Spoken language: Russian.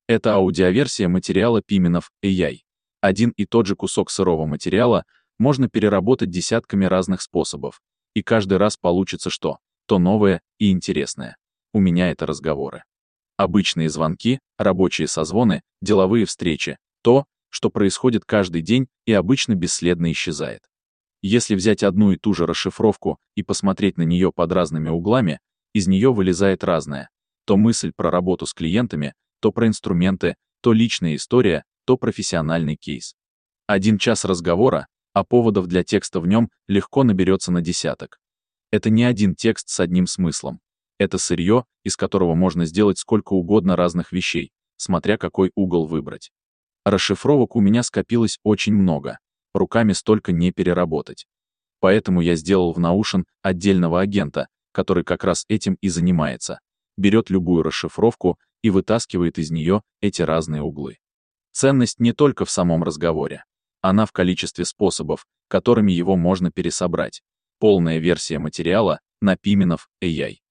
Это аудиоверсия материала Piminov AI. Один и тот же кусок сырого материала можно переработать десятками разных способов, и каждый раз получится что-то новое и интересное. У меня это разговоры. Обычные звонки, рабочие созвоны, деловые встречи, то, что происходит каждый день и обычно бесследно исчезает. Если взять одну и ту же расшифровку и посмотреть на нее под разными углами, из нее вылезает разное. То мысль про работу с клиентами, то про инструменты, то личная история, то профессиональный кейс. 1 час разговора, а поводов для текста в нем легко наберется на десяток. Это не один текст с одним смыслом. Это сырье, из которого можно сделать сколько угодно разных вещей, смотря какой угол выбрать. Расшифровок у меня скопилось очень много. Руками столько не переработать. Поэтому я сделал в Notion отдельного агента, который как раз этим и занимается. Берет любую расшифровку и вытаскивает из нее эти разные углы. Ценность не только в самом разговоре. Она в количестве способов, которыми его можно пересобрать. Полная версия материала на Piminov AI.